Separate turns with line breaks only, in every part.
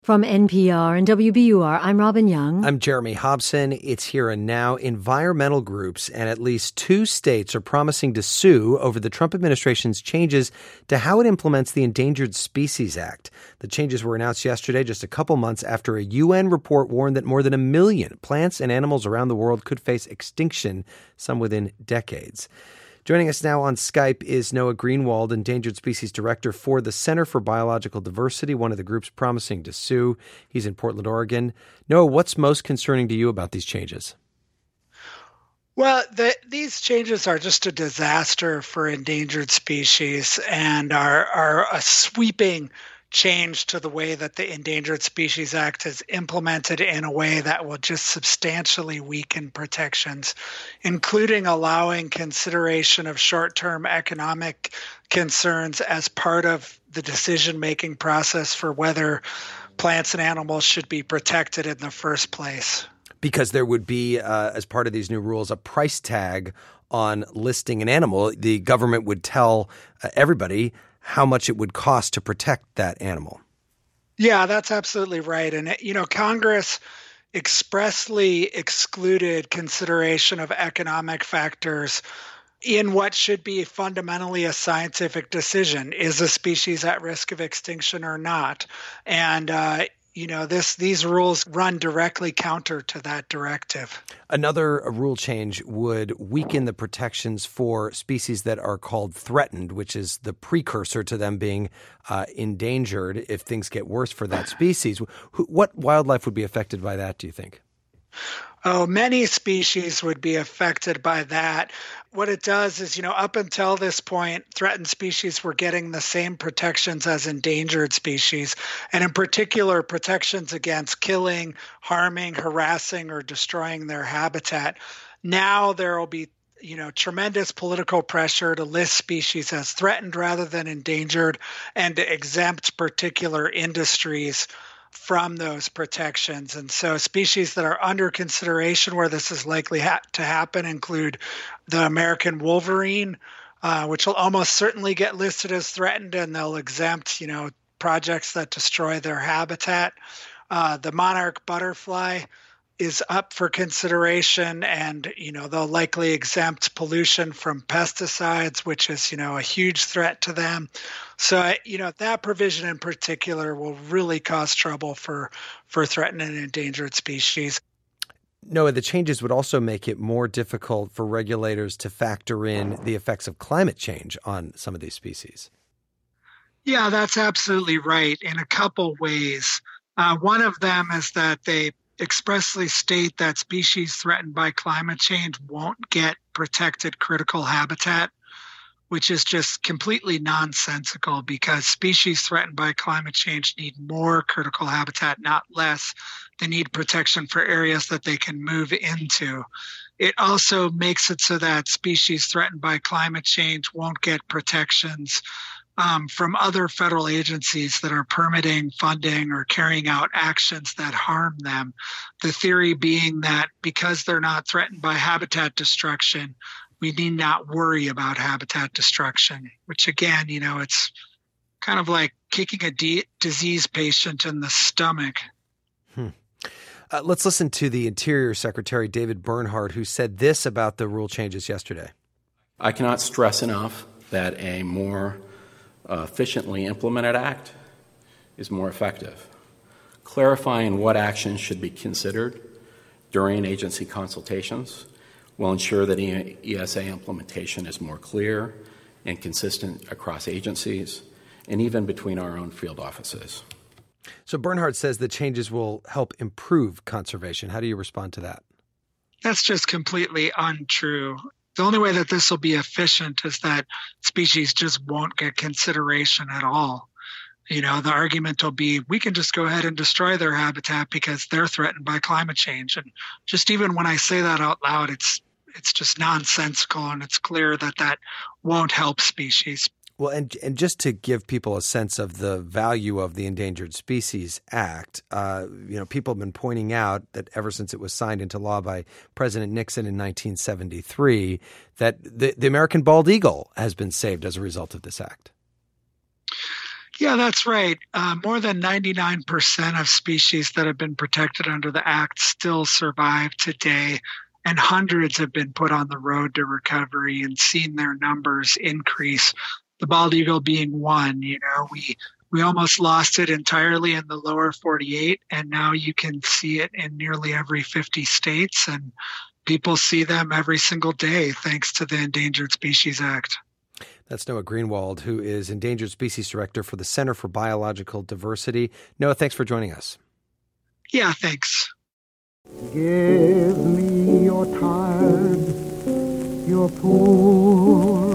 From NPR and WBUR, I'm Robin Young.
I'm Jeremy Hobson. It's Here and Now. Environmental groups and at least 2 states are promising to sue over the Trump administration's changes to how it implements the Endangered Species Act. The changes were announced yesterday, just a couple months after a UN report warned that more than 1 million plants and animals around the world could face extinction, some within decades. Joining us now on Skype is Noah Greenwald, Endangered Species Director for the Center for Biological Diversity, one of the groups promising to sue. He's in Portland, Oregon. Noah, what's most concerning to you about these changes?
Well, these changes are just a disaster for endangered species and are a sweeping change to the way that the Endangered Species Act is implemented in a way that will just substantially weaken protections, including allowing consideration of short-term economic concerns as part of the decision-making process for whether plants and animals should be protected in the first place.
Because there would be, as part of these new rules, a price tag on listing an animal. The government would tell everybody how much it would cost to protect that animal.
Yeah, that's absolutely right. And, Congress expressly excluded consideration of economic factors in what should be fundamentally a scientific decision. Is a species at risk of extinction or not? And, these rules run directly counter to that directive.
Another rule change would weaken the protections for species that are called threatened, which is the precursor to them being endangered if things get worse for that species. What wildlife would be affected by that, do you think?
Oh, many species would be affected by that. What it does is, up until this point, threatened species were getting the same protections as endangered species, and in particular, protections against killing, harming, harassing, or destroying their habitat. Now there will be tremendous political pressure to list species as threatened rather than endangered and to exempt particular industries from those protections. And so species that are under consideration where this is likely to happen include the American wolverine, which will almost certainly get listed as threatened, and they'll exempt, projects that destroy their habitat. The monarch butterfly is up for consideration, and they'll likely exempt pollution from pesticides, which is a huge threat to them. So that provision in particular will really cause trouble for threatened and endangered species.
Noah, the changes would also make it more difficult for regulators to factor in the effects of climate change on some of these species.
Yeah, that's absolutely right in a couple ways. One of them is that they expressly state that species threatened by climate change won't get protected critical habitat, which is just completely nonsensical because species threatened by climate change need more critical habitat, not less. They need protection for areas that they can move into. It also makes it so that species threatened by climate change won't get protections from other federal agencies that are permitting, funding, or carrying out actions that harm them. The theory being that because they're not threatened by habitat destruction, we need not worry about habitat destruction, which again, it's kind of like kicking a disease patient in the stomach.
Let's listen to the Interior Secretary, David Bernhardt, who said this about the rule changes yesterday.
I cannot stress enough that a more efficiently implemented act is more effective. Clarifying what actions should be considered during agency consultations will ensure that ESA implementation is more clear and consistent across agencies and even between our own field offices.
So Bernhardt says the changes will help improve conservation. How do you respond to that?
That's just completely untrue. The only way that this will be efficient is that species just won't get consideration at all. The argument will be, we can just go ahead and destroy their habitat because they're threatened by climate change. And just even when I say that out loud, it's just nonsensical, and it's clear that won't help species.
Well, and just to give people a sense of the value of the Endangered Species Act, people have been pointing out that ever since it was signed into law by President Nixon in 1973, that the American bald eagle has been saved as a result of this act.
Yeah, that's right. More than 99% of species that have been protected under the Act still survive today, and hundreds have been put on the road to recovery and seen their numbers increase. The bald eagle being one. We almost lost it entirely in the lower 48, and now you can see it in nearly every 50 states, and people see them every single day thanks to the Endangered Species Act.
That's Noah Greenwald, who is Endangered Species Director for the Center for Biological Diversity. Noah, thanks for joining us.
Yeah, thanks.
Give me your tired, your poor,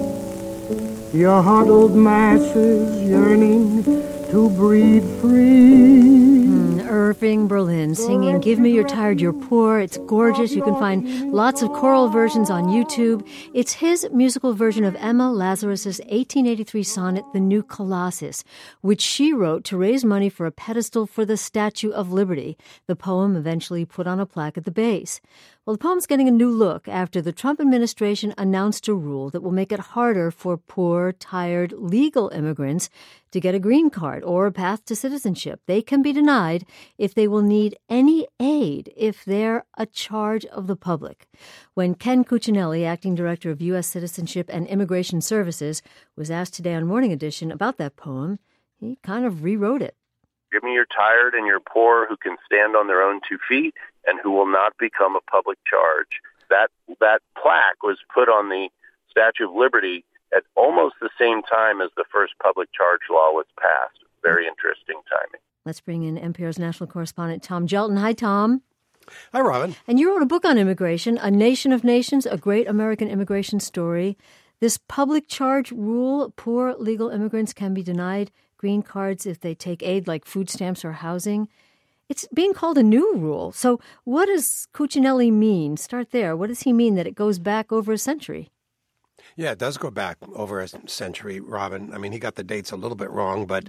your huddled masses yearning to breathe free.
Irving Berlin singing Give Me Your Tired, You're Poor. It's gorgeous. You can find lots of choral versions on YouTube. It's his musical version of Emma Lazarus's 1883 sonnet, The New Colossus, which she wrote to raise money for a pedestal for the Statue of Liberty. The poem eventually put on a plaque at the base. Well, the poem's getting a new look after the Trump administration announced a rule that will make it harder for poor, tired, legal immigrants to get a green card or a path to citizenship. They can be denied if they will need any aid if they're a charge of the public. When Ken Cuccinelli, acting director of U.S. Citizenship and Immigration Services, was asked today on Morning Edition about that poem, he kind of rewrote it.
Give me your tired and your poor who can stand on their own 2 feet and who will not become a public charge. That plaque was put on the Statue of Liberty at almost the same time as the first public charge law was passed. Very interesting timing.
Let's bring in NPR's national correspondent, Tom Gelton. Hi, Tom.
Hi, Robin.
And you wrote a book on immigration, A Nation of Nations, A Great American Immigration Story. This public charge rule, poor legal immigrants can be denied green cards if they take aid like food stamps or housing. It's being called a new rule. So what does Cuccinelli mean? Start there. What does he mean that it goes back over a century?
Yeah, it does go back over a century, Robin. I mean, he got the dates a little bit wrong, but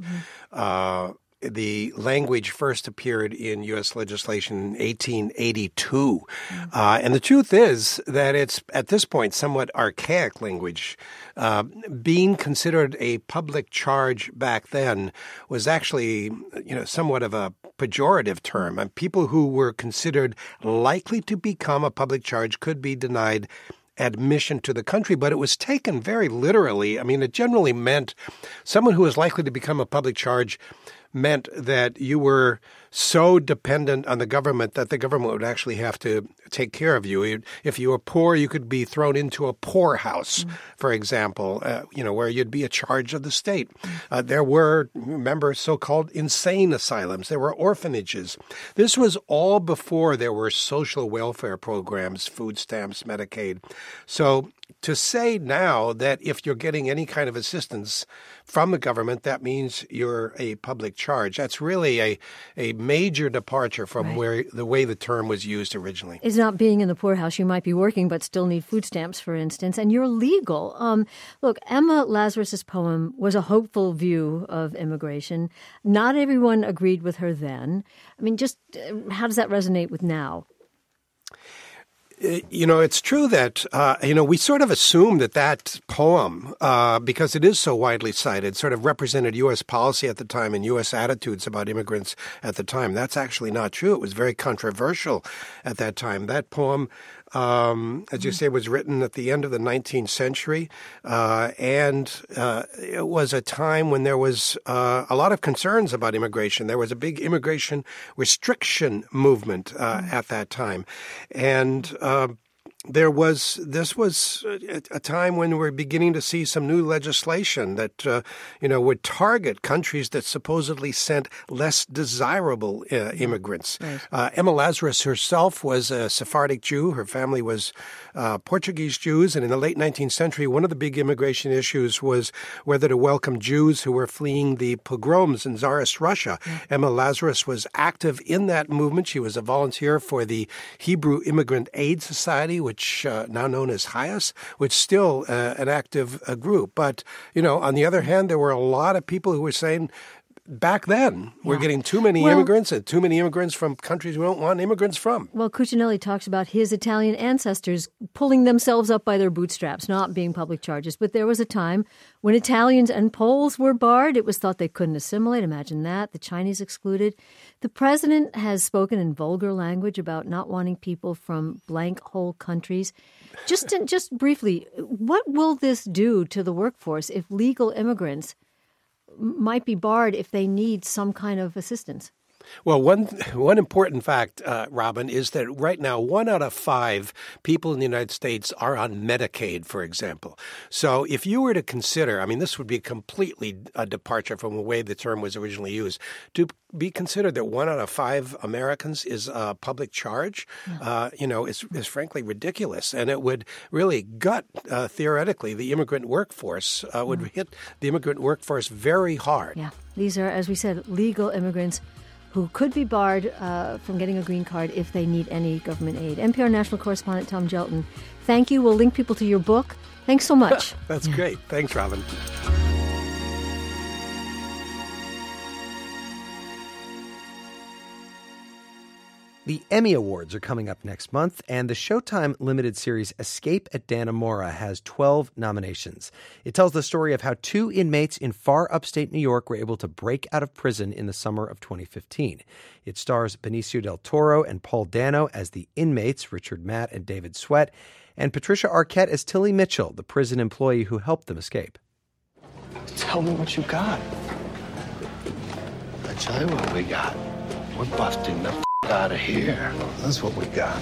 the language first appeared in U.S. legislation in 1882. And the truth is that it's, at this point, somewhat archaic language. Being considered a public charge back then was actually, somewhat of a pejorative term. And people who were considered likely to become a public charge could be denied admission to the country, but it was taken very literally. I mean, it generally meant someone who was likely to become a public charge meant that you were so dependent on the government that the government would actually have to take care of you. If you were poor, you could be thrown into a poorhouse, for example, where you'd be a charge of the state. There were, remember, so-called insane asylums. There were orphanages. This was all before there were social welfare programs, food stamps, Medicaid. So to say now that if you're getting any kind of assistance from the government, that means you're a public charge. That's really a major departure from the way the term was used originally.
It's not being in the poorhouse. You might be working but still need food stamps, for instance, and you're legal. Look, Emma Lazarus's poem was a hopeful view of immigration. Not everyone agreed with her then. I mean, just how does that resonate with now?
It's true that, we sort of assume that poem, because it is so widely cited, sort of represented U.S. policy at the time and U.S. attitudes about immigrants at the time. That's actually not true. It was very controversial at that time. That poem, as you say, was written at the end of the 19th century, and it was a time when there was a lot of concerns about immigration. There was a big immigration restriction movement at that time, and this was a time when we're beginning to see some new legislation that, would target countries that supposedly sent less desirable immigrants. Right. Emma Lazarus herself was a Sephardic Jew. Her family was Portuguese Jews. And in the late 19th century, one of the big immigration issues was whether to welcome Jews who were fleeing the pogroms in Tsarist Russia. Emma Lazarus was active in that movement. She was a volunteer for the Hebrew Immigrant Aid Society, which now known as HIAS, which is still an active group. But, on the other hand, there were a lot of people who were saying back then. We're getting too many immigrants and too many immigrants from countries we don't want immigrants from.
Well, Cuccinelli talks about his Italian ancestors pulling themselves up by their bootstraps, not being public charges. But there was a time when Italians and Poles were barred. It was thought they couldn't assimilate. Imagine that. The Chinese excluded. The president has spoken in vulgar language about not wanting people from blank hole countries. Just briefly, what will this do to the workforce if legal immigrants might be barred if they need some kind of assistance?
Well, one important fact, Robin, is that right now 1 out of 5 people in the United States are on Medicaid, for example. So if you were to consider, I mean, this would be completely a departure from the way the term was originally used, to be considered that 1 out of 5 Americans is a public charge, is frankly ridiculous. And it would really gut, theoretically, the immigrant workforce, would hit the immigrant workforce very hard.
Yeah, these are, as we said, legal immigrants who could be barred from getting a green card if they need any government aid. NPR national correspondent Tom Gelton, thank you. We'll link people to your book. Thanks so much.
That's great. Thanks, Robin.
The Emmy Awards are coming up next month, and the Showtime limited series Escape at Dannemora has 12 nominations. It tells the story of how 2 inmates in far upstate New York were able to break out of prison in the summer of 2015. It stars Benicio del Toro and Paul Dano as the inmates, Richard Matt and David Sweat, and Patricia Arquette as Tilly Mitchell, the prison employee who helped them escape.
Tell me what you got.
I tell you what we got. We're busting the out of here. That's what we got.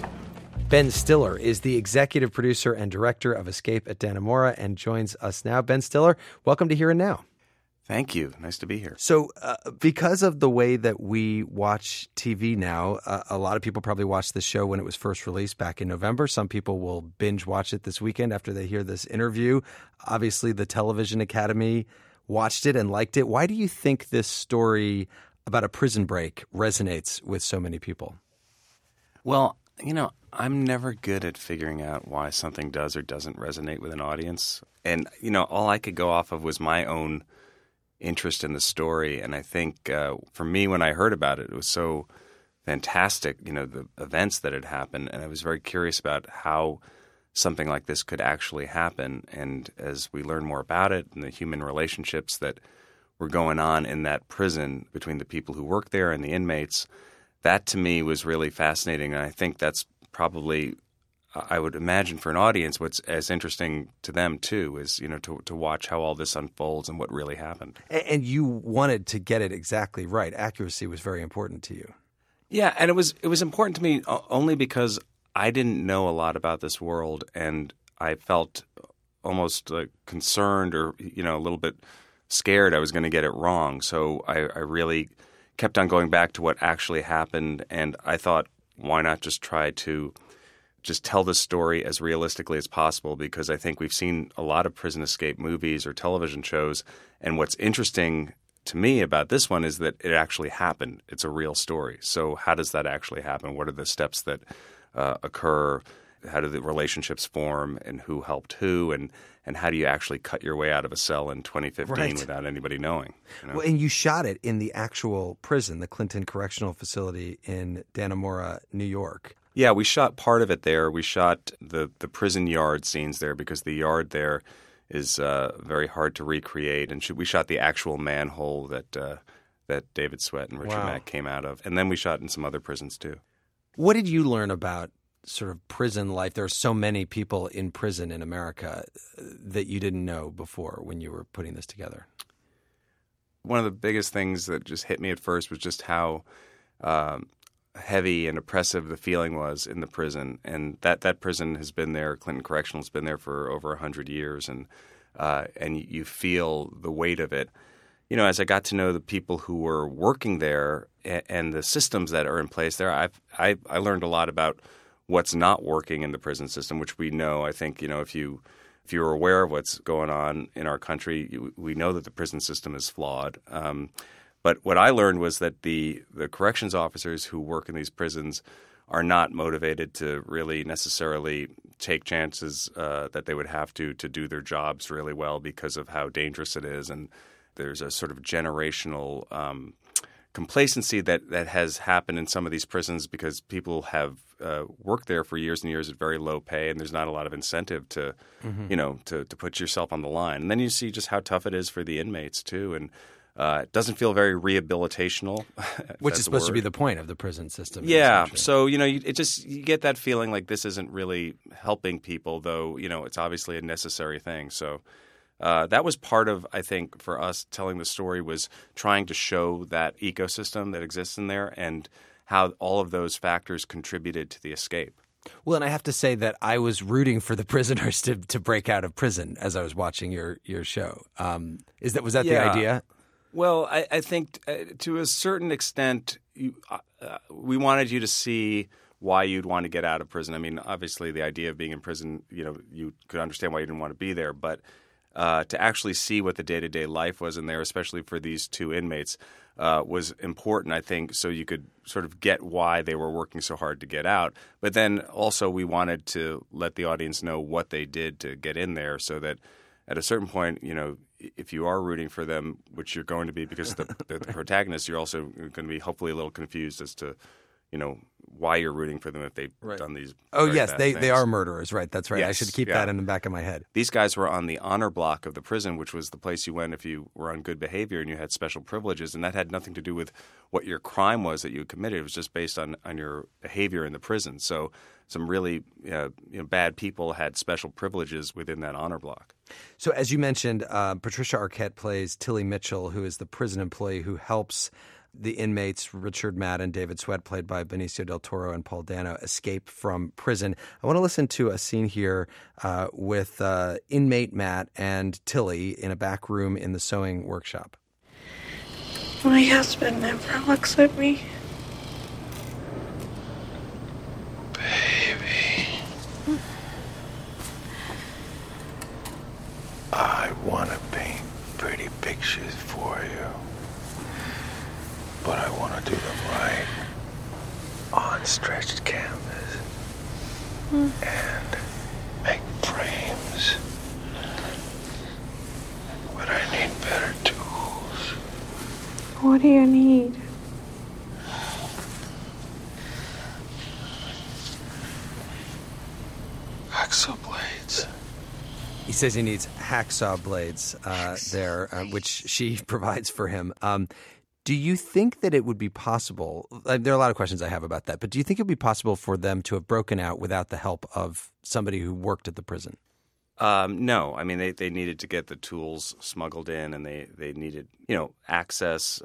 Ben Stiller is the executive producer and director of Escape at Dannemora and joins us now. Ben Stiller, welcome to Here and Now.
Thank you. Nice to be here.
So because of the way that we watch TV now, a lot of people probably watched the show when it was first released back in November. Some people will binge watch it this weekend after they hear this interview. Obviously, the Television Academy watched it and liked it. Why do you think this story about a prison break resonates with so many people?
Well, I'm never good at figuring out why something does or doesn't resonate with an audience. And, all I could go off of was my own interest in the story. And I think for me, when I heard about it, it was so fantastic, the events that had happened. And I was very curious about how something like this could actually happen. And as we learn more about it and the human relationships that were going on in that prison between the people who work there and the inmates, that to me was really fascinating. And I think that's probably, I would imagine for an audience, what's as interesting to them too is, to watch how all this unfolds and what really happened.
And you wanted to get it exactly right. Accuracy was very important to you.
Yeah, and it was important to me only because I didn't know a lot about this world, and I felt almost concerned or, a little bit scared I was going to get it wrong. So I really kept on going back to what actually happened. And I thought, why not just try to just tell the story as realistically as possible? Because I think we've seen a lot of prison escape movies or television shows. And what's interesting to me about this one is that it actually happened. It's a real story. So how does that actually happen? What are the steps that occur? How do the relationships form, and who helped who, and how do you actually cut your way out of a cell in 2015 without anybody knowing?
Well, and you shot it in the actual prison, the Clinton Correctional Facility in Dannemora, New York.
Yeah, we shot part of it there. We shot the prison yard scenes there because the yard there is very hard to recreate. And we shot the actual manhole that David Sweat and Richard Mack came out of. And then we shot in some other prisons too.
What did you learn about sort of prison life? There are so many people in prison in America that you didn't know before when you were putting this together.
One of the biggest things that just hit me at first was just how heavy and oppressive the feeling was in the prison. And that prison has been there, Clinton Correctional has been there for over 100 years, and you feel the weight of it. As I got to know the people who were working there and the systems that are in place there, I learned a lot about what's not working in the prison system, which we know. I think, if you're aware of what's going on in our country, we know that the prison system is flawed. But what I learned was that the corrections officers who work in these prisons are not motivated to really necessarily take chances that they would have to do their jobs really well because of how dangerous it is. And there's a sort of generational complacency that has happened in some of these prisons because people have worked there for years and years at very low pay, and there's not a lot of incentive to to put yourself on the line. And then you see just how tough it is for the inmates too, and it doesn't feel very rehabilitational,
which is supposed to be the point of the prison system.
Yeah, so you get that feeling like this isn't really helping people, though it's obviously a necessary thing. So. That was part of, I think, for us telling the story was trying to show that ecosystem that exists in there and how all of those factors contributed to the escape.
Well, and I have to say that I was rooting for the prisoners to break out of prison as I was watching your show. Was that the idea?
Well, I think to a certain extent, we wanted you to see why you'd want to get out of prison. I mean, obviously, the idea of being in prison, you could understand why you didn't want to be there, but to actually see what the day-to-day life was in there, especially for these two inmates, was important, I think, so you could sort of get why they were working so hard to get out. But then also we wanted to let the audience know what they did to get in there so that at a certain point, if you are rooting for them, which you're going to be because they're the protagonists, you're also going to be hopefully a little confused as to why you're rooting for them if they've done these.
Oh, yes, they are murderers, right? That's right.
Yes,
I should keep that in the back of my head.
These guys were on the honor block of the prison, which was the place you went if you were on good behavior and you had special privileges, and that had nothing to do with what your crime was that you committed. It was just based on your behavior in the prison. So some really bad people had special privileges within that honor block.
So as you mentioned, Patricia Arquette plays Tilly Mitchell, who is the prison employee who helps the inmates, Richard Madden, David Sweat, played by Benicio del Toro and Paul Dano, escape from prison. I want to listen to a scene here with inmate Matt and Tilly in a back room in the sewing workshop.
My husband never looks at me.
Baby. I want to paint pretty pictures for you. But I want to do them right on stretched canvas and make frames. But I need better tools.
What do you need?
Hacksaw blades.
He says he needs hacksaw blades which she provides for him. Do you think that it would be possible – there are a lot of questions I have about that, but do you think it would be possible for them to have broken out without the help of somebody who worked at the prison?
No. I mean, they needed to get the tools smuggled in and they needed, access.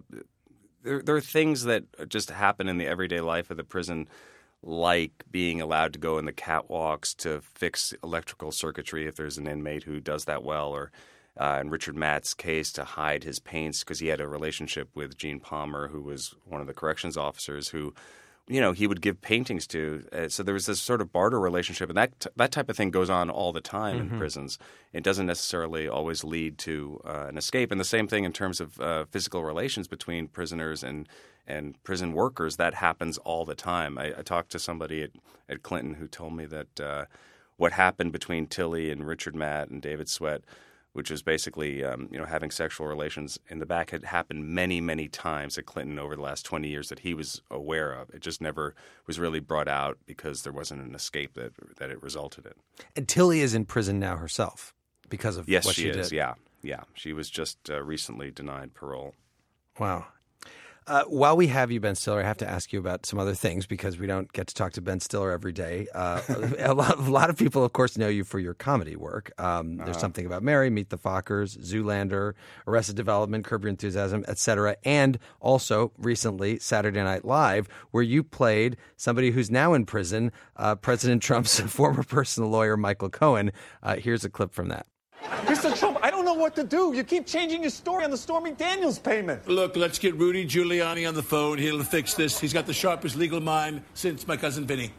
There are things that just happen in the everyday life of the prison, like being allowed to go in the catwalks to fix electrical circuitry if there's an inmate who does that well, or in Richard Matt's case, to hide his paints because he had a relationship with Gene Palmer, who was one of the corrections officers who, he would give paintings to. So there was this sort of barter relationship, and that type of thing goes on all the time in prisons. It doesn't necessarily always lead to an escape. And the same thing in terms of physical relations between prisoners and prison workers. That happens all the time. I talked to somebody at Clinton who told me that what happened between Tilly and Richard Matt and David Sweat, which was basically having sexual relations in the back, had happened many, many times at Clinton over the last 20 years that he was aware of. It just never was really brought out because there wasn't an escape that it resulted in.
And Tilly is in prison now herself because of what she did.
Yes, she is, yeah. She was just recently denied parole.
Wow. While we have you, Ben Stiller, I have to ask you about some other things because we don't get to talk to Ben Stiller every day. A lot of people, of course, know you for your comedy work. There's Something About Mary, Meet the Fockers, Zoolander, Arrested Development, Curb Your Enthusiasm, etc. And also, recently, Saturday Night Live, where you played somebody who's now in prison, President Trump's former personal lawyer, Michael Cohen. Here's a clip from that.
Mr. Trump, I don't know what to do. You keep changing your story on the Stormy Daniels payment.
Look, let's get Rudy Giuliani on the phone. He'll fix this. He's got the sharpest legal mind since my cousin Vinny.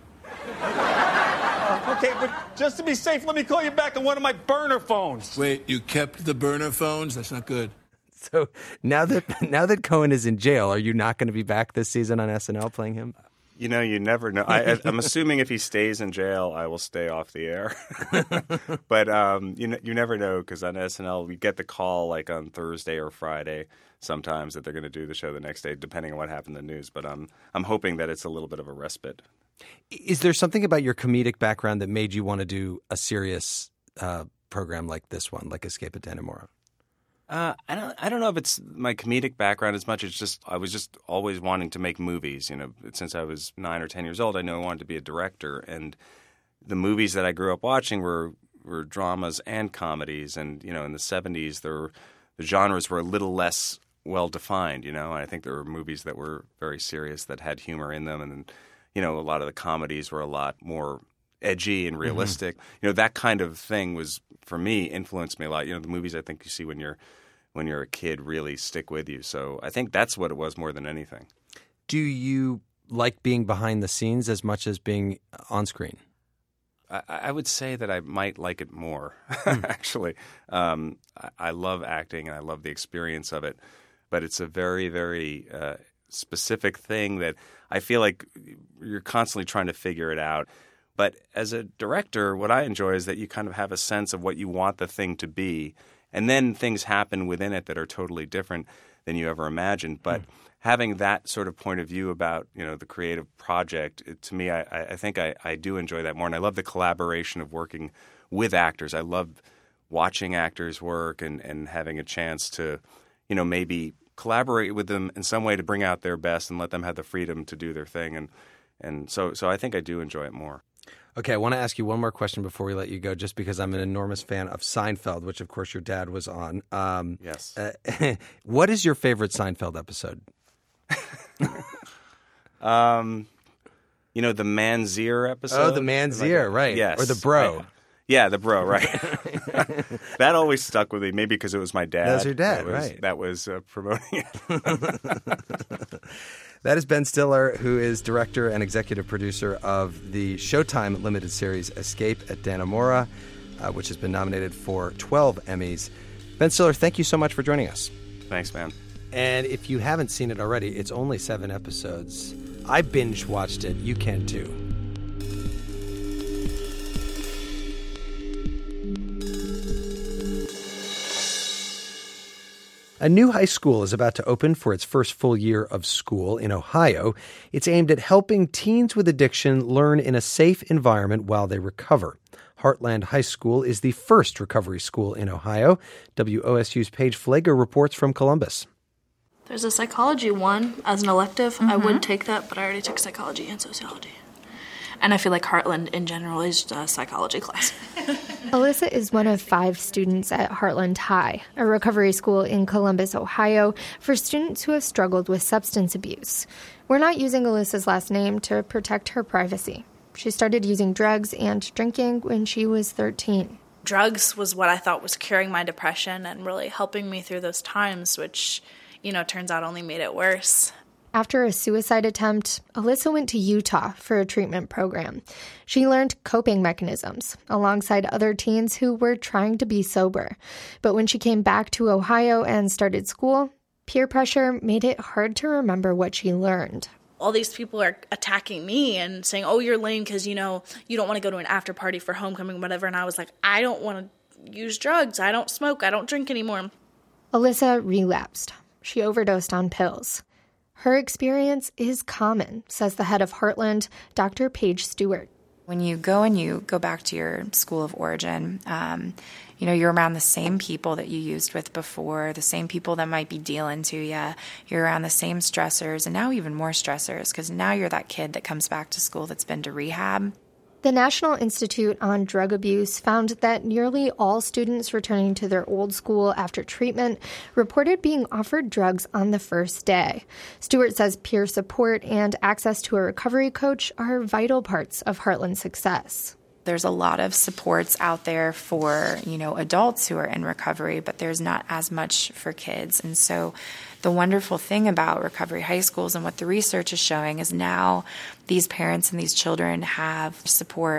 Okay, but just to be safe, let me call you back on one of my burner phones.
Wait, you kept the burner phones? That's not good.
So now that Cohen is in jail, are you not going to be back this season on SNL playing him?
You know, you never know. I'm assuming if he stays in jail, I will stay off the air. But you never know, because on SNL we get the call like on Thursday or Friday sometimes that they're going to do the show the next day, depending on what happened in the news. But I'm hoping that it's a little bit of a respite.
Is there something about your comedic background that made you want to do a serious program like this one, like Escape at Dannemora?
I don't know if it's my comedic background as much as just I was just always wanting to make movies. You know, since I was 9 or 10 years old, I knew I wanted to be a director, and the movies that I grew up watching were dramas and comedies. And you know, in the 70s, the genres were a little less well defined. You know, and I think there were movies that were very serious that had humor in them, and you know, a lot of the comedies were a lot more edgy and realistic. Mm-hmm. You know, that kind of thing was, for me, influenced me a lot. You know, the movies I think you see when you're a kid really stick with you. So I think that's what it was more than anything.
Do you like being behind the scenes as much as being on screen?
I would say that I might like it more, actually. I love acting and I love the experience of it, but it's a very, very specific thing that I feel like you're constantly trying to figure it out. But as a director, what I enjoy is that you kind of have a sense of what you want the thing to be, and then things happen within it that are totally different than you ever imagined. But having that sort of point of view about, you know, the creative project, to me, I think I do enjoy that more. And I love the collaboration of working with actors. I love watching actors work and having a chance to, you know, maybe collaborate with them in some way to bring out their best and let them have the freedom to do their thing. And so I think I do enjoy it more.
Okay, I want to ask you one more question before we let you go, just because I'm an enormous fan of Seinfeld, which, of course, your dad was on.
Yes.
What is your favorite Seinfeld episode?
You know, the Manzier episode?
Oh, the Manzier, right.
Yes.
Or the Bro.
Right. Yeah, the Bro, right. That always stuck with me, maybe because it was my dad.
That was your dad, right.
That was promoting it.
That is Ben Stiller, who is director and executive producer of the Showtime limited series Escape at Dannemora, which has been nominated for 12 Emmys. Ben Stiller, thank you so much for joining us.
Thanks, man.
And if you haven't seen it already, it's only 7 episodes. I binge-watched it. You can too. A new high school is about to open for its first full year of school in Ohio. It's aimed at helping teens with addiction learn in a safe environment while they recover. Heartland High School is the first recovery school in Ohio. WOSU's Paige Flager reports from Columbus.
There's a psychology one as an elective. I would take that, but I already took psychology and sociology. And I feel like Heartland in general is a psychology class.
Alyssa is one of 5 students at Heartland High, a recovery school in Columbus, Ohio, for students who have struggled with substance abuse. We're not using Alyssa's last name to protect her privacy. She started using drugs and drinking when she was 13.
Drugs was what I thought was curing my depression and really helping me through those times, which, you know, turns out only made it worse.
After a suicide attempt, Alyssa went to Utah for a treatment program. She learned coping mechanisms alongside other teens who were trying to be sober. But when she came back to Ohio and started school, peer pressure made it hard to remember what she learned.
All these people are attacking me and saying, oh, you're lame because, you know, you don't want to go to an after party for homecoming, whatever. And I was like, I don't want to use drugs. I don't smoke. I don't drink anymore.
Alyssa relapsed. She overdosed on pills. Her experience is common, says the head of Heartland, Dr. Paige Stewart.
When you go back to your school of origin, you know, you're around the same people that you used with before, the same people that might be dealing to you. You're around the same stressors, and now even more stressors, because now you're that kid that comes back to school that's been to rehab.
The National Institute on Drug Abuse found that nearly all students returning to their old school after treatment reported being offered drugs on the first day. Stewart says peer support and access to a recovery coach are vital parts of Heartland's success.
There's a lot of supports out there for, you know, adults who are in recovery, but there's not as much for kids. And so the wonderful thing about recovery high schools and what the research is showing is now these parents and these children have support.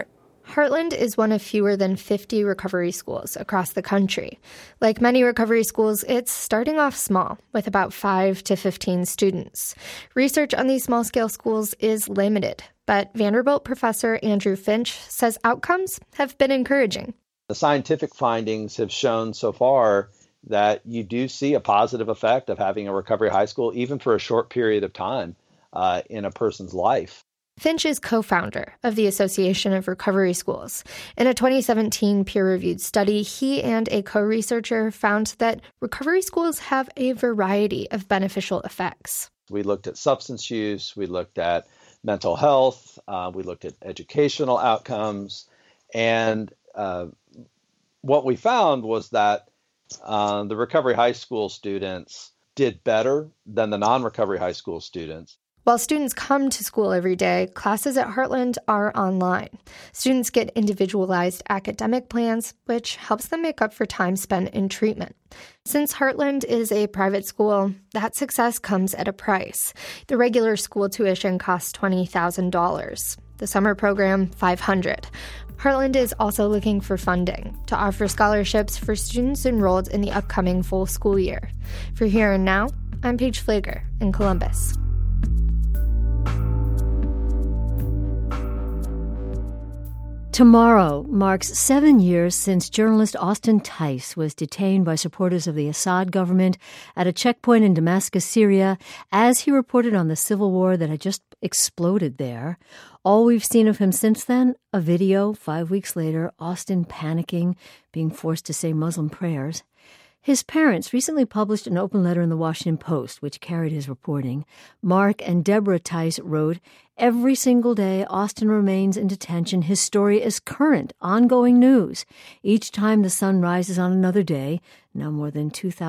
Heartland is one of fewer than 50 recovery schools across the country. Like many recovery schools, it's starting off small, with about 5 to 15 students. Research on these small-scale schools is limited, but Vanderbilt professor Andrew Finch says outcomes have been encouraging.
The scientific findings have shown so far that you do see a positive effect of having a recovery high school, even for a short period of time in a person's life.
Finch is co-founder of the Association of Recovery Schools. In a 2017 peer-reviewed study, he and a co-researcher found that recovery schools have a variety of beneficial effects.
We looked at substance use, we looked at mental health, we looked at educational outcomes, and what we found was that the recovery high school students did better than the non-recovery high school students.
While students come to school every day, classes at Heartland are online. Students get individualized academic plans, which helps them make up for time spent in treatment. Since Heartland is a private school, that success comes at a price. The regular school tuition costs $20,000. The summer program, $500. Heartland is also looking for funding to offer scholarships for students enrolled in the upcoming full school year. For Here and Now, I'm Paige Flager in Columbus.
Tomorrow marks 7 years since journalist Austin Tice was detained by supporters of the Assad government at a checkpoint in Damascus, Syria, as he reported on the civil war that had just exploded there. All we've seen of him since then, a video 5 weeks later, Austin panicking, being forced to say Muslim prayers. His parents recently published an open letter in the Washington Post, which carried his reporting. Mark and Deborah Tice wrote, "Every single day Austin remains in detention. His story is current, ongoing news. Each time the sun rises on another day, now more than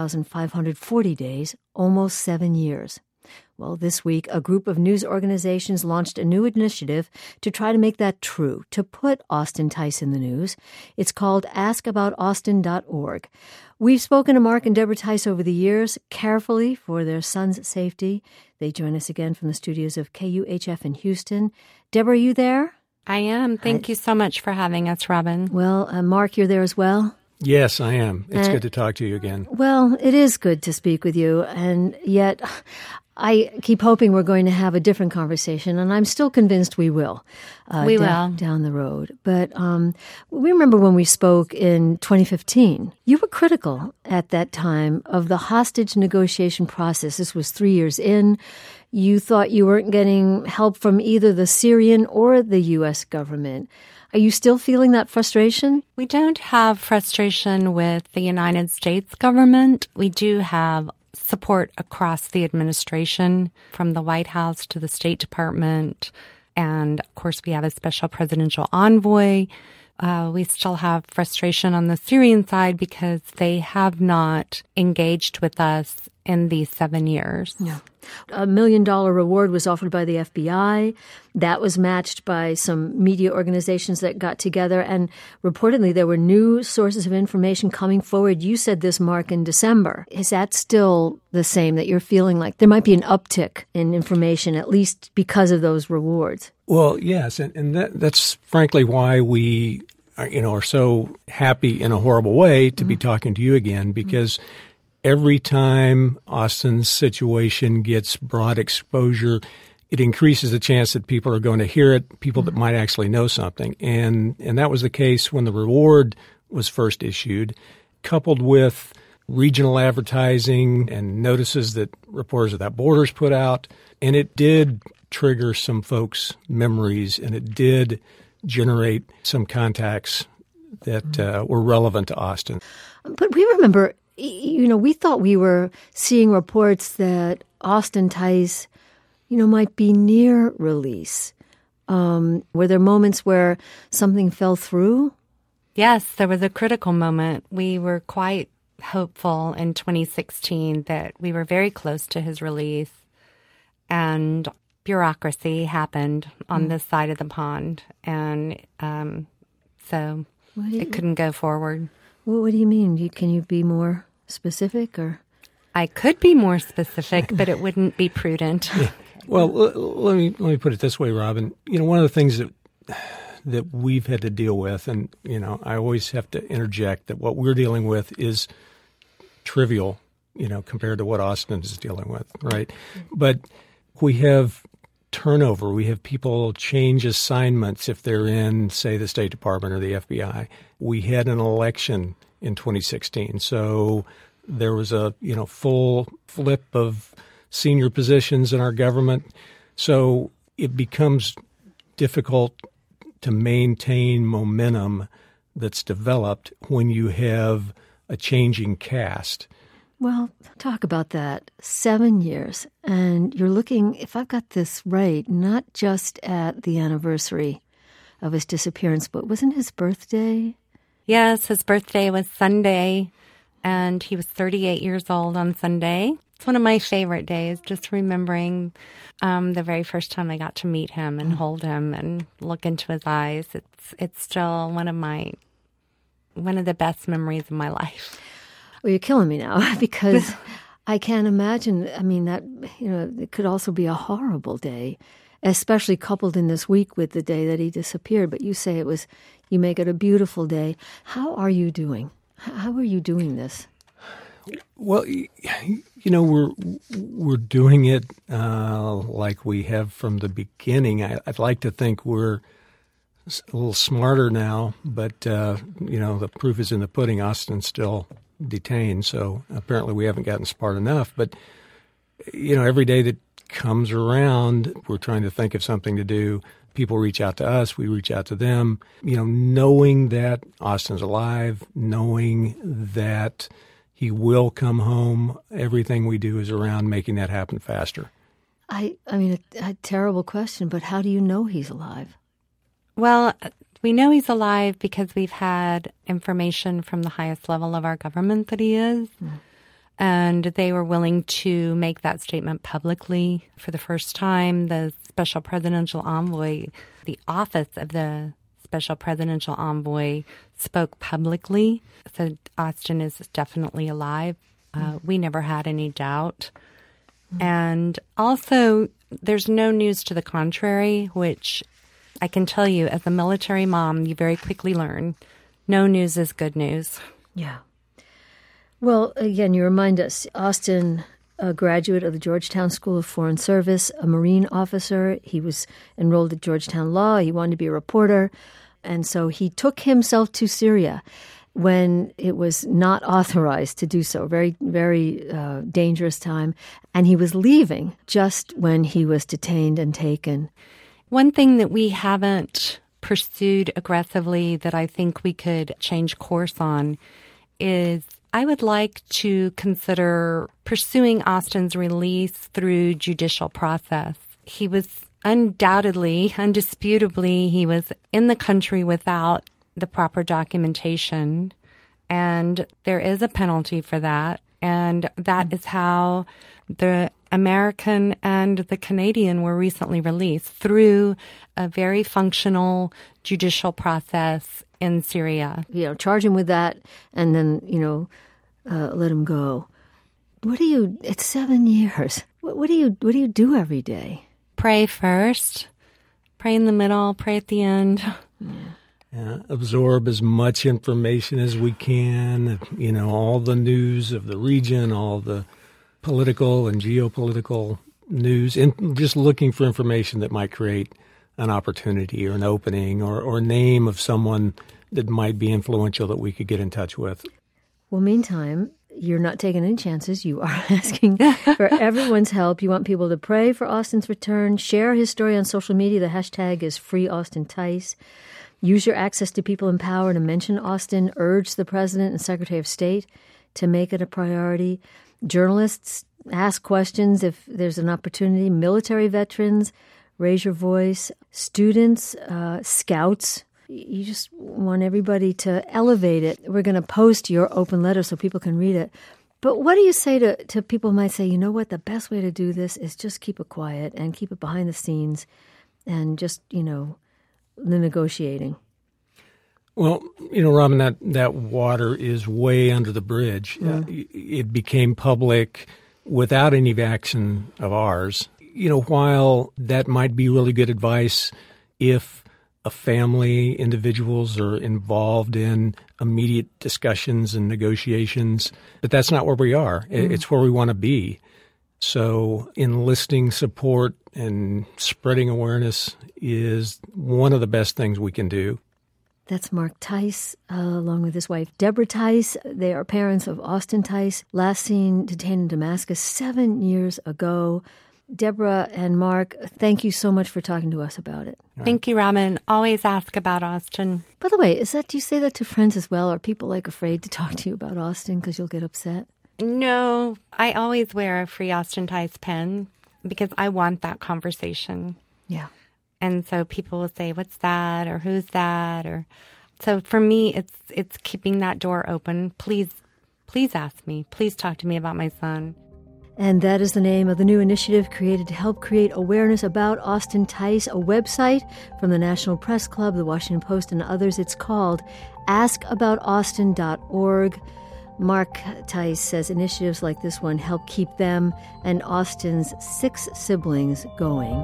2,540 days, almost 7 years." Well, this week, a group of news organizations launched a new initiative to try to make that true, to put Austin Tice in the news. It's called askaboutaustin.org. We've spoken to Mark and Deborah Tice over the years, carefully for their son's safety. They join us again from the studios of KUHF in Houston. Deborah, are you there?
I am. Thank you so much for having us, Robin.
Well, Mark, you're there as well?
Yes, I am. It's good to talk to you again.
Well, it is good to speak with you, and yet I keep hoping we're going to have a different conversation, and I'm still convinced we will.
We will.
Down the road. But we remember when we spoke in 2015, you were critical at that time of the hostage negotiation process. This was 3 years in. You thought you weren't getting help from either the Syrian or the U.S. government. Are you still feeling that frustration?
We don't have frustration with the United States government. We do have support across the administration, from the White House to the State Department. And, of course, we have a special presidential envoy. We still have frustration on the Syrian side because they have not engaged with us in these 7 years.
Yeah. $1 million reward was offered by the FBI. That was matched by some media organizations that got together. And reportedly, there were new sources of information coming forward. You said this, Mark, in December. Is that still the same, that you're feeling like there might be an uptick in information, at least because of those rewards?
Well, yes. And that's frankly why we are so happy in a horrible way to be talking to you again, because every time Austin's situation gets broad exposure, it increases the chance that people are going to hear it, people that might actually know something. And that was the case when the reward was first issued, coupled with regional advertising and notices that Reporters Without Borders put out. And it did trigger some folks' memories, and it did generate some contacts that were relevant to Austin.
But we remember, we thought we were seeing reports that Austin Tice, might be near release. Were there moments where something fell through?
Yes, there was a critical moment. We were quite hopeful in 2016 that we were very close to his release, and bureaucracy happened on this side of the pond, and so it couldn't go forward.
What do you mean? Can you be more specific? Or
I could be more specific, but it wouldn't be prudent.
Well, let me put it this way, Robin. One of the things that we've had to deal with, and, I always have to interject that what we're dealing with is trivial, compared to what Austin is dealing with, right? But we have turnover. We have people change assignments if they're in, say, the State Department or the FBI. We had an election in 2016, so there was a full flip of senior positions in our government. So it becomes difficult to maintain momentum that's developed when you have a changing cast.
Well, talk about that. 7 years. And you're looking, if I've got this right, not just at the anniversary of his disappearance, but wasn't his birthday?
Yes, his birthday was Sunday, and he was 38 years old on Sunday. It's one of my favorite days, just remembering the very first time I got to meet him and hold him and look into his eyes. It's still one of the best memories of my life.
Well, you're killing me now because I can't imagine. I mean, that, it could also be a horrible day, especially coupled in this week with the day that he disappeared. But you say you make it a beautiful day. How are you doing? How are you doing this?
Well, we're doing it like we have from the beginning. I'd like to think we're a little smarter now, but, the proof is in the pudding. Austin's still detained, so apparently we haven't gotten smart enough. But, every day that comes around, we're trying to think of something to do. People reach out to us, we reach out to them, knowing that Austin's alive, knowing that he will come home. Everything we do is around making that happen faster.
I mean, a terrible question, but how do you know he's alive?
Well, we know he's alive because we've had information from the highest level of our government that he is. And they were willing to make that statement publicly for the first time. The special presidential envoy, the office of the special presidential envoy, spoke publicly, said Austin is definitely alive. We never had any doubt. And also, there's no news to the contrary, which I can tell you as a military mom, you very quickly learn no news is good news.
Yeah. Well, again, you remind us, Austin, a graduate of the Georgetown School of Foreign Service, a Marine officer. He was enrolled at Georgetown Law. He wanted to be a reporter. And so he took himself to Syria when it was not authorized to do so. Very, very dangerous time. And he was leaving just when he was detained and taken.
One thing that we haven't pursued aggressively that I think we could change course on is I would like to consider pursuing Austin's release through judicial process. He was undisputably, he was in the country without the proper documentation, and there is a penalty for that. And that is how the American and the Canadian were recently released, through a very functional judicial process in Syria.
Charge him with that and then, let him go. It's 7 years. What do you do every day?
Pray first, pray in the middle, pray at the end.
Absorb as much information as we can, all the news of the region, all the political and geopolitical news, and just looking for information that might create an opportunity or an opening or name of someone that might be influential that we could get in touch with.
Well, meantime, you're not taking any chances. You are asking for everyone's help. You want people to pray for Austin's return, share his story on social media. The hashtag is #FreeAustinTice. Use your access to people in power to mention Austin. Urge the President and Secretary of State to make it a priority. Journalists, ask questions if there's an opportunity. Military veterans, raise your voice. Students, scouts, you just want everybody to elevate it. We're going to post your open letter so people can read it. But what do you say to people who might say, you know what, the best way to do this is just keep it quiet and keep it behind the scenes and just, the negotiating?
Well, Robin, that water is way under the bridge. It became public without any action of ours. While that might be really good advice if a family, individuals are involved in immediate discussions and negotiations, but that's not where we are. It's where we want to be. So enlisting support and spreading awareness is one of the best things we can do.
That's Mark Tice, along with his wife, Deborah Tice. They are parents of Austin Tice, last seen detained in Damascus 7 years ago. Deborah and Mark, thank you so much for talking to us about it.
Thank you, Robin. Always ask about Austin.
By the way, do you say that to friends as well? Are people afraid to talk to you about Austin because you'll get upset?
No, I always wear a Free Austin Tice pen because I want that conversation.
Yeah.
And so people will say, what's that? Or who's that? Or so for me, it's keeping that door open. Please ask me. Please talk to me about my son.
And that is the name of the new initiative created to help create awareness about Austin Tice, a website from the National Press Club, the Washington Post, and others. It's called askaboutaustin.org. Mark Tice says initiatives like this one help keep them and Austin's 6 siblings going.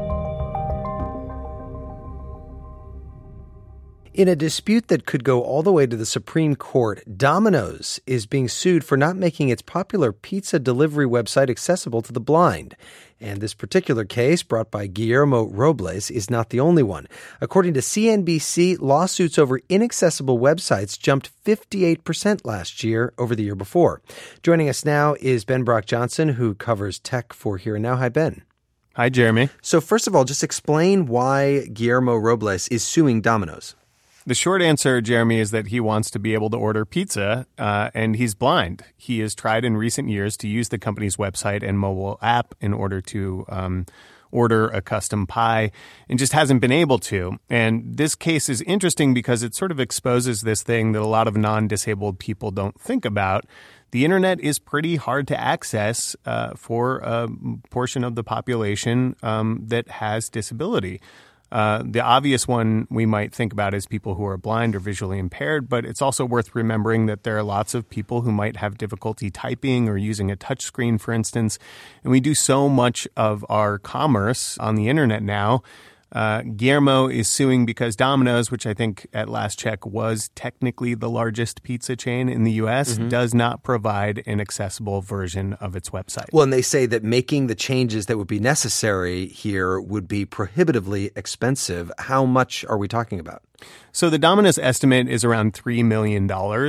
In a dispute that could go all the way to the Supreme Court, Domino's is being sued for not making its popular pizza delivery website accessible to the blind. And this particular case, brought by Guillermo Robles, is not the only one. According to CNBC, lawsuits over inaccessible websites jumped 58% last year over the year before. Joining us now is Ben Brock Johnson, who covers tech for Here and Now. Hi, Ben.
Hi, Jeremy.
So first of all, just explain why Guillermo Robles is suing Domino's.
The short answer, Jeremy, is that he wants to be able to order pizza, and he's blind. He has tried in recent years to use the company's website and mobile app in order to order a custom pie and just hasn't been able to. And this case is interesting because it sort of exposes this thing that a lot of non-disabled people don't think about. The internet is pretty hard to access for a portion of the population that has disability. The obvious one we might think about is people who are blind or visually impaired, but it's also worth remembering that there are lots of people who might have difficulty typing or using a touchscreen, for instance. And we do so much of our commerce on the internet now. Guillermo is suing because Domino's, which I think at last check was technically the largest pizza chain in the U.S., does not provide an accessible version of its website.
Well, and they say that making the changes that would be necessary here would be prohibitively expensive. How much are we talking about?
So the Domino's estimate is around $3 million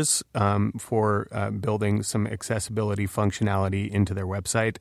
for building some accessibility functionality into their website.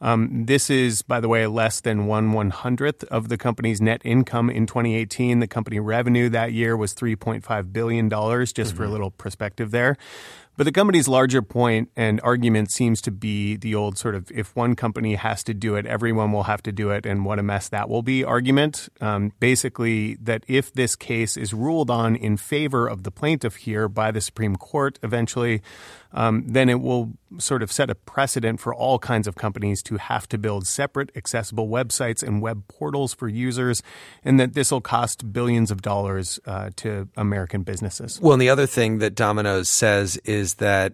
This is, by the way, less than 1/100th of the company's net income in 2018. The company revenue that year was $3.5 billion, just for a little perspective there. But the company's larger point and argument seems to be the old sort of if one company has to do it, everyone will have to do it, and what a mess that will be argument. Basically, that if this case is ruled on in favor of the plaintiff here by the Supreme Court eventually, then it will sort of set a precedent for all kinds of companies to have to build separate accessible websites and web portals for users, and that this will cost billions of dollars to American businesses.
Well, and the other thing that Domino's says is that,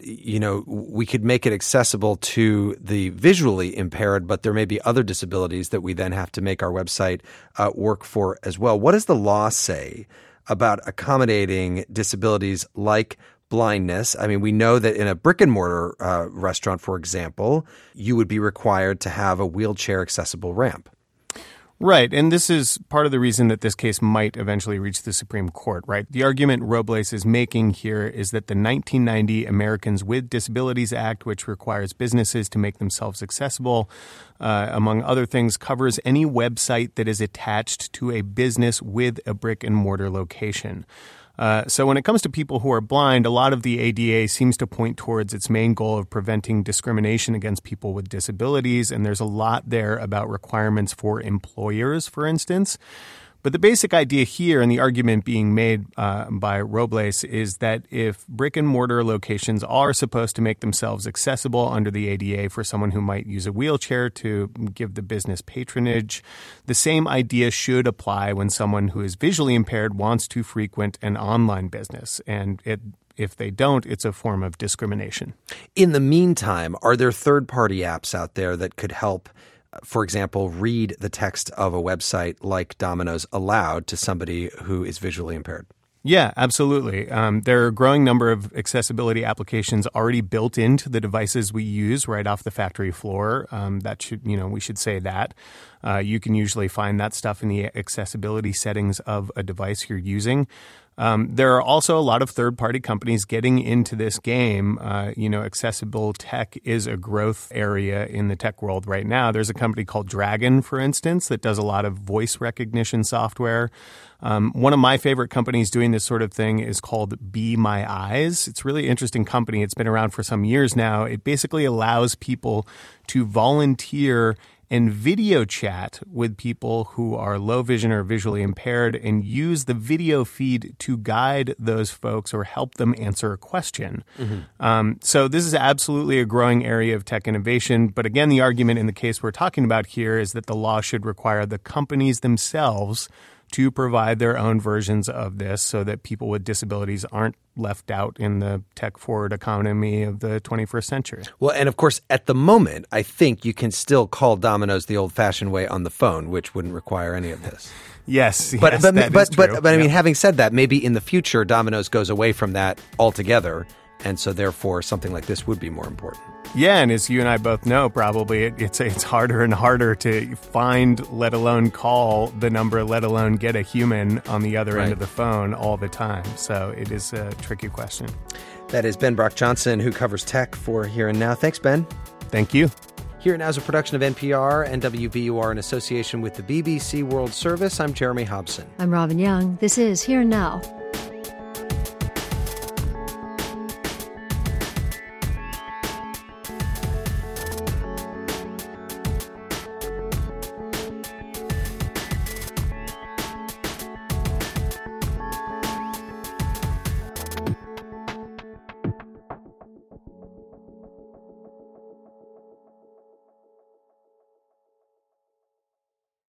we could make it accessible to the visually impaired, but there may be other disabilities that we then have to make our website work for as well. What does the law say about accommodating disabilities like blindness? I mean, we know that in a brick and mortar restaurant, for example, you would be required to have a wheelchair accessible ramp.
Right. And this is part of the reason that this case might eventually reach the Supreme Court, right? The argument Robles is making here is that the 1990 Americans with Disabilities Act, which requires businesses to make themselves accessible, among other things, covers any website that is attached to a business with a brick and mortar location. So when it comes to people who are blind, a lot of the ADA seems to point towards its main goal of preventing discrimination against people with disabilities, and there's a lot there about requirements for employers, for instance. But the basic idea here and the argument being made by Robles is that if brick and mortar locations are supposed to make themselves accessible under the ADA for someone who might use a wheelchair to give the business patronage, the same idea should apply when someone who is visually impaired wants to frequent an online business. And if they don't, it's a form of discrimination.
In the meantime, are there third-party apps out there that could help for example, read the text of a website like Domino's aloud to somebody who is visually impaired?
Yeah, absolutely. There are a growing number of accessibility applications already built into the devices we use right off the factory floor. We should say that. You can usually find that stuff in the accessibility settings of a device you're using. There are also a lot of third-party companies getting into this game. Accessible tech is a growth area in the tech world right now. There's a company called Dragon, for instance, that does a lot of voice recognition software. One of my favorite companies doing this sort of thing is called Be My Eyes. It's a really interesting company. It's been around for some years now. It basically allows people to volunteer and video chat with people who are low vision or visually impaired and use the video feed to guide those folks or help them answer a question. Mm-hmm. So this is absolutely a growing area of tech innovation. But again, the argument in the case we're talking about here is that the law should require the companies themselves to provide their own versions of this so that people with disabilities aren't left out in the tech-forward economy of the 21st century.
Well, and of course, at the moment, I think you can still call Domino's the old-fashioned way on the phone, which wouldn't require any of this.
Yes,
but I mean,
Yeah.
having said that, maybe in the future, Domino's goes away from that altogether, and so therefore something like this would be more important.
Yeah, and as you and I both know, probably it's harder and harder to find, let alone call the number, let alone get a human on the other end of the phone all the time. So it is a tricky question.
That is Ben Brock Johnson, who covers tech for Here and Now. Thanks, Ben.
Thank you.
Here and Now is a production of NPR and WVUR in association with the BBC World Service. I'm Jeremy Hobson.
I'm Robin Young. This is Here and Now.